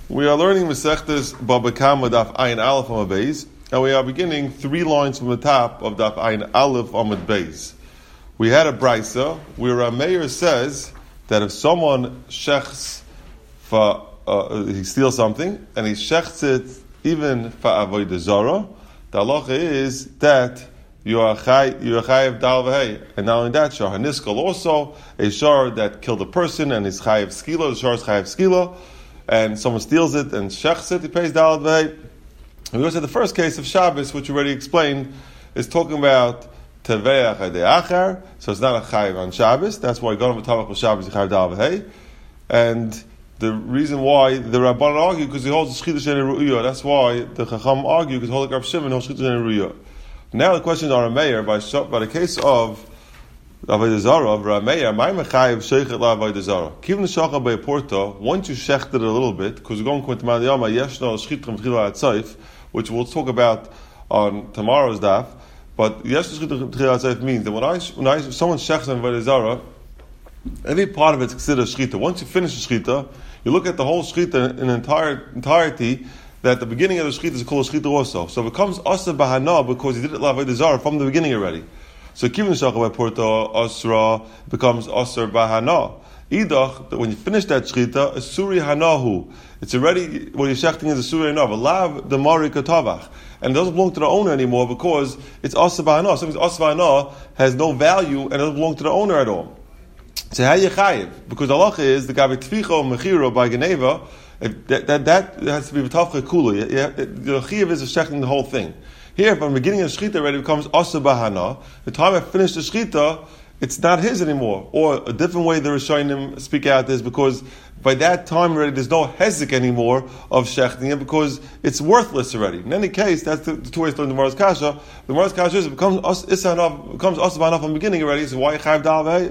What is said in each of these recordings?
We are learning Masechtas Baba Kama Daf Ayin Aleph Amud Beis, and we are beginning 3 lines from the top of Daf Ayin Aleph Amud Beis. We had a brisa where Rameir says that if someone shechs for he steals something and he shechs it even for avodah zara, the halacha is that you are chayiv dal v'hei, and not only that, shar haniskal also a shar that killed a person and is chayiv skila. The shar is chayiv skila. And someone steals it and shechs it, he pays dalad v'hei. And we also had the first case of Shabbos, which we already explained, is talking about teveach adei achar, so it's not a chayiv on Shabbos. That's why going v'tavach b'Shabbos is chayiv dalad v'hei. And the reason why the Rabbanan argue, because he holds the shchita she'ein ru'iyah. That's why the Chacham argue, because holy Rav Shimon holds shchita she'ein ru'iyah. Now the questions are a mayor by the case of avodah zara of Rameir, my mechayiv sheichet la avodah zara. Kivin shacha by porto. Once you shecht it a little bit, because we're going to Madiyama yeshno shchita mechila atzayif, which we'll talk about on tomorrow's daf. But yeshno shchita mechila atzayif means that when someone shechts on avodah zara, every part of it's considered shchita. Once you finish the shchita, you look at the whole shchita in entirety. That the beginning of the shchita is called a shchita also. So it becomes asa bahana because he did it la avodah zara from the beginning already. So kivin shacha by porto asra becomes asar bahana. Idach, when you finish that shchita, a suri hanahu. It's already what you're shechting is a suri hanahu. Lav the mari katavach, and it doesn't belong to the owner anymore because it's asar bahana. Something asa bahana has no value and it doesn't belong to the owner at all. So how you chayiv? Because the halacha is the gabi tficha mechira by geneva. That has to be v'tavcha kula. The chayiv is shechting the whole thing. Here, from the beginning of the shchita already, it becomes asa bahana. The time I finish the shchita, it's not his anymore. Or a different way the Rishonim speak out is because by that time already, there's no hezek anymore of shechting it because it's worthless already. In any case, that's the two ways to learn the Gemara's kasha. The Gemara's kasha is it becomes asa bahana from the beginning already. So why chayiv dal v'hei?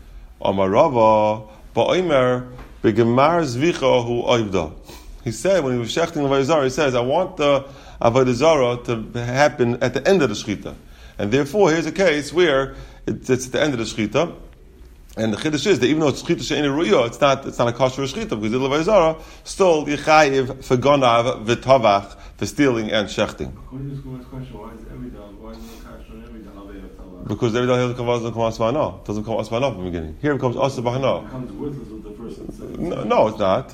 Amar Rava ba'omer b'gemar zvicha hu oivda. He said when he was shechting avodah zara, he says, I want the avodah zara to happen at the end of the shchita, and therefore here's a case where it's at the end of the shchita, and the chiddush is that even though it's shchita she'ein ru'iyah, it's not a kosher shchita because the avodah zara still yichayiv for gonav v'tavach for stealing and shechting. According to this question, why is every dal? Why is it kasher on every dal? Because every dal doesn't come asmana. Doesn't come asmana from the beginning. Here it comes asa bahana. It becomes worthless with the person. No, it's not.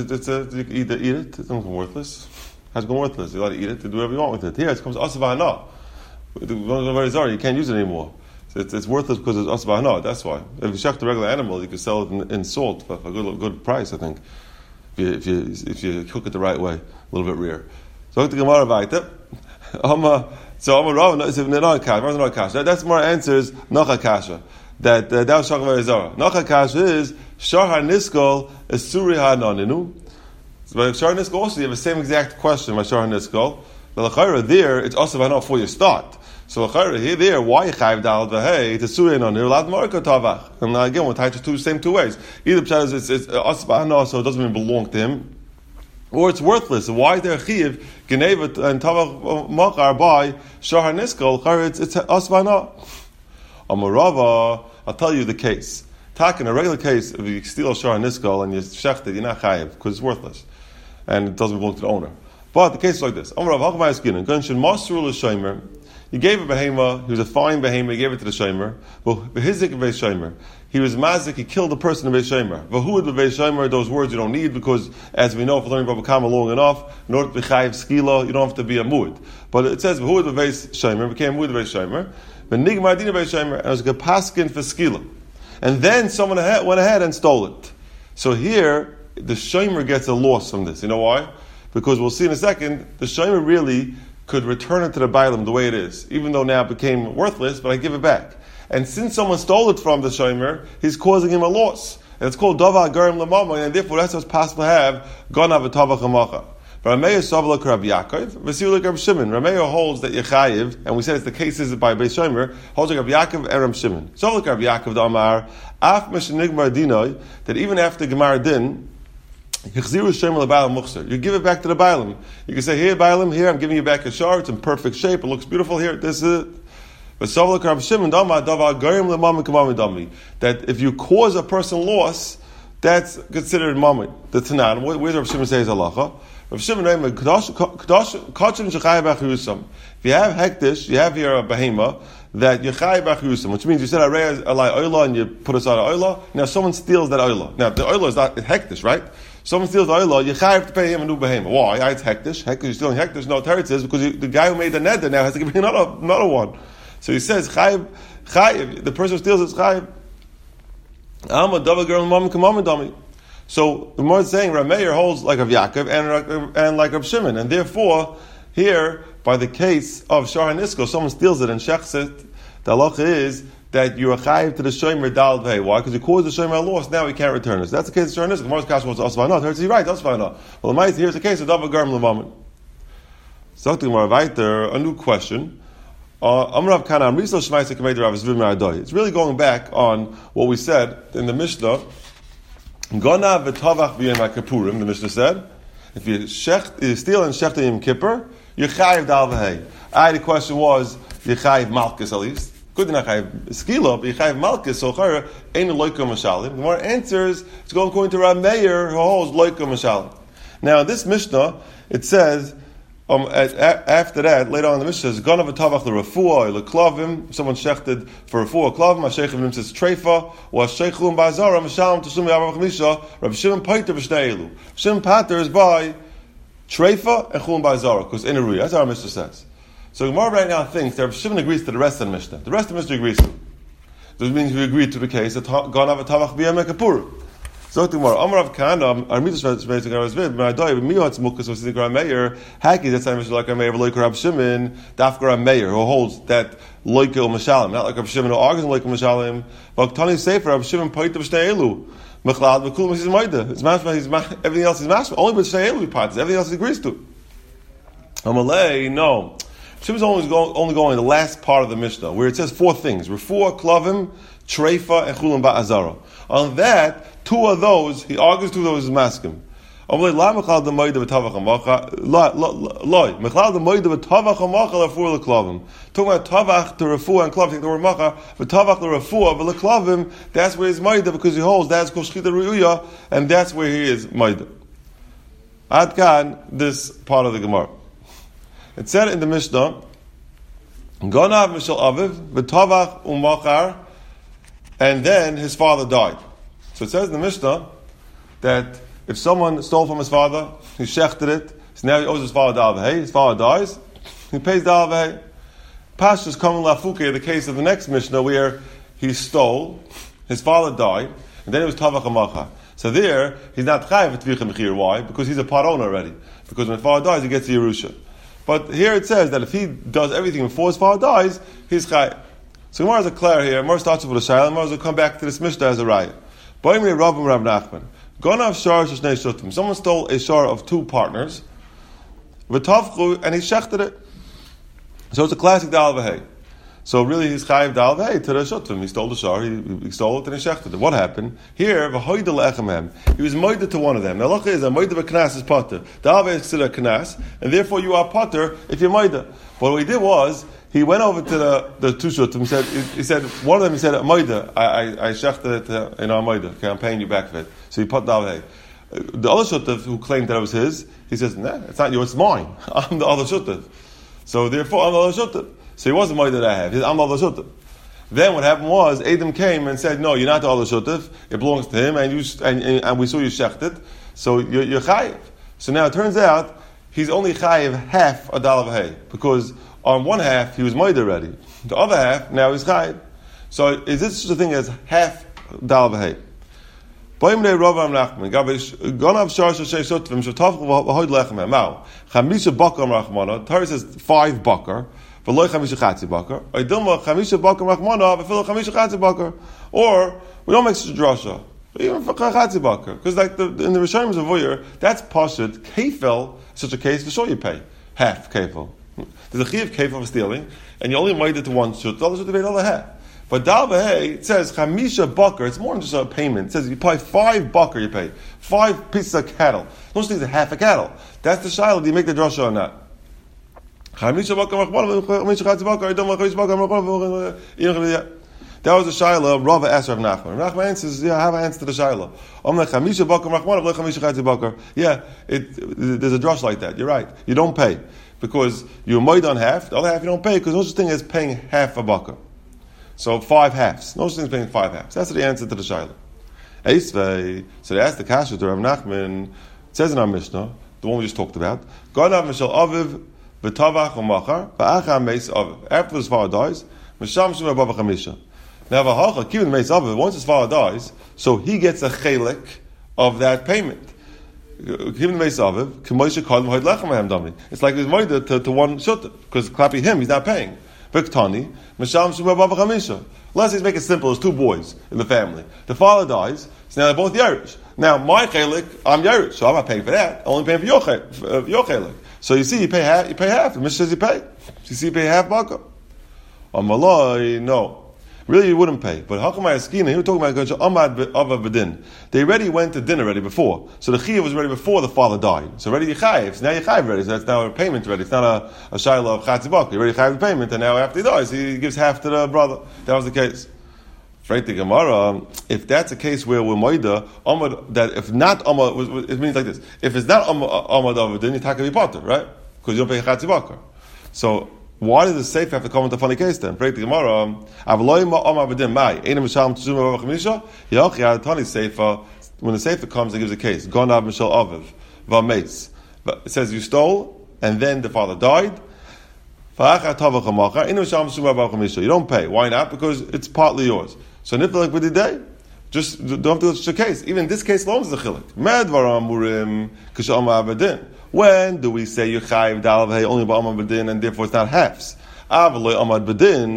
You can either eat it. It doesn't come worthless. It has become worthless. You're allowed to eat it, to do whatever you want with it. Here it comes asa bahana. You can't use it anymore. So it's worthless because it's asa bahana. That's why. If you shecht a regular animal, you can sell it in salt for a good price, I think. If you cook it the right way, a little bit rare. So the Gemara weiter. So Amar Rav not kasha. That's more answers nacha kasha. That was shachar avodah zara. Nacha kasha is shar haniskol is suri hananinu. But shar haniskol also you have the same exact question by shar haniskol. But l'chayra there it's also hanah before you start. So l'chayra here there why you chayiv dalad v'hei to suri hananinu lad marka tavach. And again we'll tie the same two ways. Either pshat is it's also hanah so it doesn't even belong to him. Or it's worthless. Why is there a chiv geneva and tavach machar by shahar niskol? It's asvana. Amarava. I'll tell you the case. In a regular case, if you steal a shahar niskol and you shecht it, you're not chayiv because it's worthless and it doesn't belong to the owner. But the case is like this. Amarav hachmayaskin genshin masru l'shomer. You gave a behema. He was a fine behema. You gave it to the shomer. But behizik beis shomer. He was mazik, he killed the person in Beis Shomer. V'huad b'Beis Shomer, those words you don't need because, as we know, if we're learning Baba Kama long enough, in order to be chayiv skila, you don't have to be a muad. But it says v'huad b'Beis Shomer, became muad b'Beis Shomer, v'nigmar dina Beis Shomer, and it was a paskin for skila. And then someone went ahead and stole it. So here, the Shomer gets a loss from this. You know why? Because we'll see in a second, the Shomer really could return it to the Bailam the way it is, even though now it became worthless, but I give it back. And since someone stole it from the shomer, he's causing him a loss. And it's called dava garim lamama, and therefore that's what's possible to have ganav v'tavach hamacha. Rameir savla Rav Yaakov, v'siulek Rav Shimon. Rameir holds that yechayiv, and we said it's the cases by Beis Shomer, holds like Rav Yaakov and Rav Shimon. Savla Rav Yaakov the Amar, af mishenigmar dinoi, that even after Gemar din, you give it back to the Bailam. You can say, here Bailam, here I'm giving you back a shar, it's in perfect shape, it looks beautiful here, this is it. That if you cause a person loss, that's considered mamid. The Tanan. Where does Rav Shimon say is halacha? Rav Shimon Reimer kachim shechai b'chiyusam. If you have hektish, you have here a behema that yechai b'chiyusam, which means you said arei alai oila and you put aside oila. Now someone steals that oila. Now the oila is not hektish, right? Someone steals the oila, you have to pay him a new behema. Why? It's hektish. Hektish, you're stealing hektish. No, teretz is because the guy who made the neder now has to give you another one. So he says chayiv. The person who steals is chayiv. I'm a dava girl, mom kamam dami. So the more saying Rav Meir holds like Rav Yaakov and like Rav Shimon, and therefore here by the case of Shar Nisko, someone steals it and shechs it. The halacha is that you are chayiv to the shomer dal vei. Why? Because you caused the shomer a loss. Now he can't return it. So that's the case of Shar Nisko. The more kasha was asvana. Here's right. Asvana. Well, here's the case of dava girl levamin. So to more a new question. It's really going back on what we said in the Mishnah. Gona v'tavach b'yom HaKippurim, the Mishnah said, if you steal and shecht Yom Kippur, you're chayiv dal v'hei. The question was, you're chayiv malchus at least. Good enough chayiv skila, but you're chayiv malchus, so chayr, ain't a loika mashalim. The more answers, it's going according to Rav Meir, who holds loika mashalim. Now, in this Mishnah, it says, after that, later on in the Mishnah says, "Ganav v'tavach l'refuah or leklavim." Someone shechted for refuah klavim. Hasheichim says treifa or hasheichum ba'azara mishalom t'sum v'yavav chamisha. Rabbi Shimon pater b'shnei elu. Shimon pater is by treifa and chum ba'azara because in a ruya. That's how our Mishnah says. So Gemara right now thinks that Rabbi Shimon agrees to the rest of the Mishnah. The rest of the Mishnah agrees to. This means we agreed to the case that Ganav v'tavach b'yom Kippur. So tomorrow, Amrav Kana, our mitzvah is based on Rav Zvid, but I die with Mihotz Mukas was the Rav Meir. Haki, that's not like Rav Meir, like Rav Shimon, Dafka Rav Meir, who holds that loikel mashalim, not like Rav Shimon who argues loikel mashalim. But Tani Sefer, Rav Shimon Paita b'shnei elu, Mechlad v'kul is Maida. It's mashma. Everything else is mashma. Only b'shnei elu parts. Everything else he agrees to. Amalei, no. Shimon's only going the last part of the Mishnah, where it says four things: refuah, klavim, treifa, and chulam ba'azara. On that, two of those, he argues two of those is maskim. Talking about tavach to refuah and klav, take the word macha, but tavach to refuah, but leklavim, that's where he's maida, because he holds that's called shchita riyuya, and that's where he is maida. Ad kan, this part of the Gemara. It said in the Mishnah, Gonav mishal aviv, v'tavach umachar, and then his father died. So it says in the Mishnah that if someone stole from his father, he shechted it, so now he owes his father dal v'hei, his father dies, he pays dal v'hei. Pashtus coming lafuke, the case of the next Mishnah where he stole, his father died, and then it was tavach umachar. So there, he's not chayiv v'tvicha mechir. Why? Because he's a part owner already. Because when his father dies, he gets the Yerusha. But here it says that if he does everything before his father dies, he's chayiv. So Gemara is a clear here. Gemara starts with a shayla. Gemara will come back to this Mishnah as a raya. Boimri Rav Rav Nachman. Gonav shar shnei shutim. Someone stole a shar of two partners. V'tavchu, and he shechted it. So it's a classic dal v'hei. So really, he's chayiv dal v'hei to the shutim. He stole the shar. He stole it and he shechted it. What happened here? V'hoydel echamem. He was moided to one of them. Now, look, is a moided v'knas is potter. Dal v'hei is considered a knas, and therefore you are potter if you're moided. But what he did was, he went over to the two shutim. He said, one of them, he said, moida, I shechted it in our moida. Okay, I'm paying you back for it. So he put dal v'hei. The other shutim who claimed that it was his, he says, nah, it's not yours, it's mine. I'm the other shutim. So therefore, I'm the other shutim. So he wasn't moida that I have. He said, I'm the other shutim. Then what happened was, Adam came and said, no, you're not the other shutim. It belongs to him, and we saw you shechted. So you're chayiv. So now it turns out, he's only chayiv half a dal v'hei. Because on one half, he was moida already. The other half, now he's chayiv. So is this such a thing as half dal v'hei? Boimrei Rav Nachman. Gonav shar shei shutvim shetavchu v'hoyd lechem mao. Chamisha bakar rachmana. Torah says 5 bakar. V'loy chamisha chatzi bakar. Oidilma chamisha bakar rachmana. V'filo chamisha chatzi bakar. Or we don't make such a drasha. Even for chatzi bakar, because like in the Rishonim of Voyer, that's pashut kefil. Such a case, for sure you pay half kefil. There's a chi of kefil for stealing, and you only made it to one shut. The other should pay the other half. But dal v'hei, it says chamisha bakar. It's more than just a payment. It says you pay 5 bakar. You pay 5 pieces of cattle. Don't just need half a cattle. That's the shiloh. Do you make the drasha or not? Chamisha bakar. That was the Shaila. Rava asked Rav Nachman. Rav Nachman answers, I have an answer to the Shaila. There's a drush like that. You're right. You don't pay because you're moed on half. The other half you don't pay because no such thing as paying half a bakar. So 5 halves. No such thing as paying 5 halves. That's the answer to the Shaila. So they asked the kasha to Rav Nachman. It says in our Mishnah, the one we just talked about, Ganav Mishal Aviv v'tavach u'machar v'achar meis aviv. After his father dies, Misham Shum Abava Chamisha. Now v'hacha kivin meis aviv. Once his father dies, so he gets a chelik of that payment. Kivin meis aviv k'moishe kalim hoyd lechem ahem dami. It's like his money to one shutta because clapping him, he's not paying. V'ktani Misham Shum Abava Chamisha. Let's just make it simple. There's 2 boys in the family. The father dies, so now they're both Yerush. Now, my chelik, I'm Yerush, so I'm not paying for that. I'm only paying for your chelik. So you see, you pay half. The Mishnah says you pay. You see, you pay half bakar. On Malay, no. Really, you wouldn't pay. But Hakamai Eskina, he was talking about Amad Ava Bedin. They already went to dinner already before. So the Chiyav was ready before the father died. So already you chayiv. So now you chayiv ready. So that's now a payment ready. It's not a shayla of Chatzibak. You already chayiv the payment, and now after he dies, he gives half to the brother. That was the case. Right, the Gemara, if that's a case where we're moida, that if not Amad, it means like this. If it's not Amad Ava Bedin, you take a potter, right? Because you don't pay Chatzibak. So, why does the Sefer have to come into a funny case then? Pray the Gemara. When the Sefer comes, it gives a case. Gonav Mishal Aviv V'Meis. It says you stole, and then the father died. You don't pay. Why not? Because it's partly yours. So niflik b'didei, just don't have to go to the case. Even this case alone is a chilik. When do we say you chayiv dalav hey only ba'amad bedin and therefore it's not halves? But it's loy amad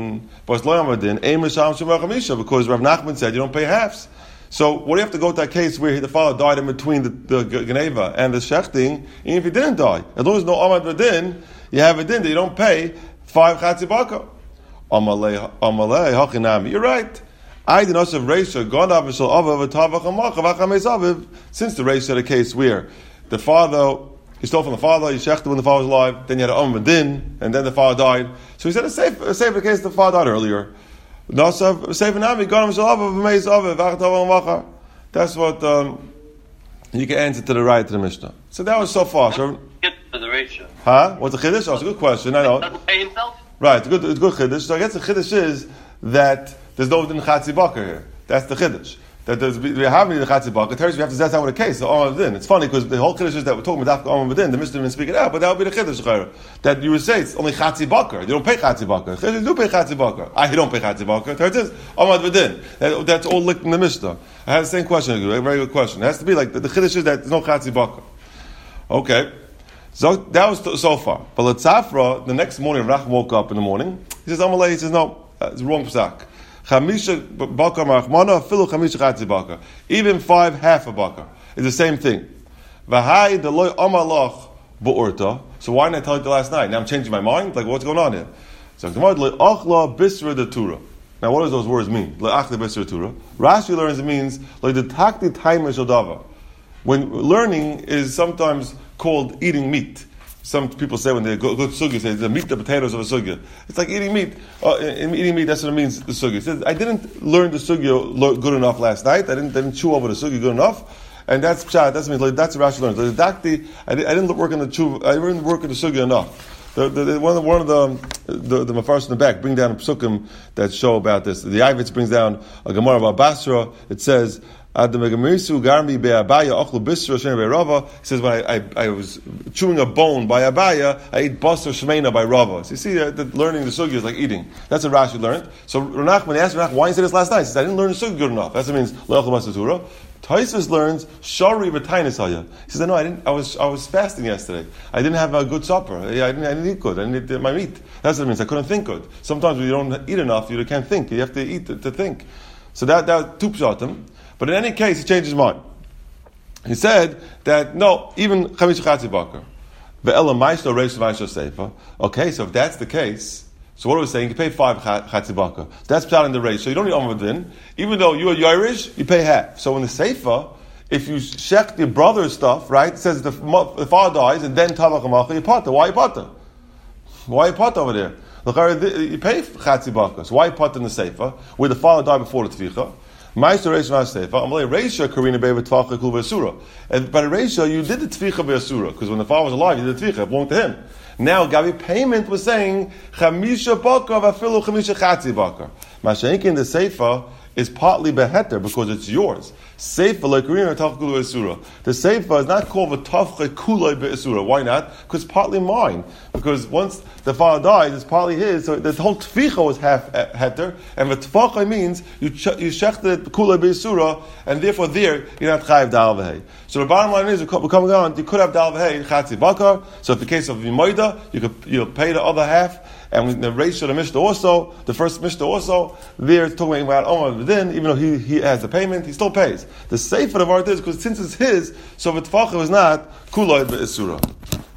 bedin, because Rav Nachman said you don't pay halves. So what do you have to go to that case where the father died in between the geneva and the shechting, even if he didn't die? As long as no amad bedin, you have a din that you don't pay 5 chatzibaka. Amalei hachinami. You're right. I did not have reisha gonav mishal aviv v'tavach amachav achameis aviv. Since the reisha had a case where the father, he stole from the father, he shechted when the father was alive, then you had an amad bedin, and then the father died. So he said a safer case the father died earlier. Nasav safer nami gonav mishal aviv v'meis aviv v'achatav amachav. That's what you can answer to the right to the Mishnah. So that was so far. So, to the ratio. Huh? What's the chiddush? Oh, it's a good question. I know. Doesn't pay himself? Right, it's good chiddush. So I guess the chiddush is that there's no din chatzibaka here. That's the chiddush. That we have the chatzibaka. It tells you have to zest out with a case. So Amad Bedin. It's funny because the whole chiddush is that we're talking about Amad Bedin. The Mishnah didn't speak it out, but that would be the chiddush. That you would say it's only chatzibaka. You don't pay chatzibaka. Chiddush do pay chatzibaka. You don't pay chatzibaka. It tells us Amad Bedin. That's all linked in the Mishnah. I had the same question. A very good question. It has to be like the chiddush is that there's no chatzibaka. Okay. So that was so far. But Letzafra, the next morning, Rach woke up in the morning. He says, Amalei, he says, no, it's wrong psak. Chamisha bakar marachmana, filu chamisha chatzi bakar. Even 5 half a bakar is the same thing. V'hai deloy amalach bu'urta. So why didn't I tell you the last night? Now I'm changing my mind? Like, what's going on here? So, le'achla bisra de tura. Now, what does those words mean? Le'achla bisra de tura. Rashi learns it means, like, the takti taimer shodava. When learning is sometimes called eating meat. Some people say when they go to sugya, say the meat, the potatoes of a sugya. It's like eating meat. Eating meat, that's what it means, the sugya. It says, I didn't learn the sugya good enough last night. I didn't chew over the sugya good enough. And that's pshat. That means like, that's what Rashi learns. Like, I didn't work on the chuv. I didn't work on the sugya enough. One of the mafarshim in the back bring down psukim that show about this. The Yavitz brings down a Gemara about Basra. It says, he says when I was chewing a bone by Abaya, I ate basar shmeina by Rava. So you see that learning the sugya is like eating. That's what Rashi learned. So Renach, asked Renach, why did you say this last night? He says, I didn't learn the sugya good enough. That's what it means. Le'achel basatura. Taisus learns shari v'tainis haya. He says, no, I didn't. I was fasting yesterday. I didn't have a good supper. I didn't eat good. I didn't eat my meat. That's what it means. I couldn't think good. Sometimes when you don't eat enough, you can't think. You have to eat to think. So that two pshatim. But in any case, he changed his mind. He said that, no, even Chamish Chatzi Bakar. Ve'ela Maishno Reish Maishno Seifa. Okay, so if that's the case, so what are we saying? You pay 5 Chatzi Bakar. That's pshat in the Reish. So you don't need Amad Din. Even though you are Yairish, you pay half. So in the Seifa, if you shecht your brother's stuff, right, it says the father dies and then Tavach Amacha, you potter. Why you potter? Why you pot over there? Look, you pay chatzi baka. So why you pot in the seifa where the father died before the tvicha? Meister Reish Seifa. Amalei Reisha Karina Beva Tvacha Kul Be'asura. And by the Reisha, you did the tvicha be'asura because when the father was alive, you did the tvicha. It belonged to him. Now, Gabi payment was saying Chamisha Baka Vafilu Chamisha Chatzi Baka. Mashenki in the Seifa is partly beheter because it's yours. Seifa like Karina Tvacha Kul Be'asura. The Seifa is not called V'Tavcha Kulay Be'asura. Why not? Because it's partly mine. Because once the father dies, it's partly his. So the whole tficha was half heter, and the tfacha means you shechted kula beisura, and therefore there you're not chayiv dal v'hei. So the bottom line is, we're coming on, you could have dal v'hei chatzi bakar. So if the case of Yimoida, you'll pay the other half, and with the ratio of the Mishnah also, the first Mishnah also, there it's talking about Omar V'din, even though he has the payment, he still pays. The safer of art is because since it's his, so the tfacha is not kula beisura.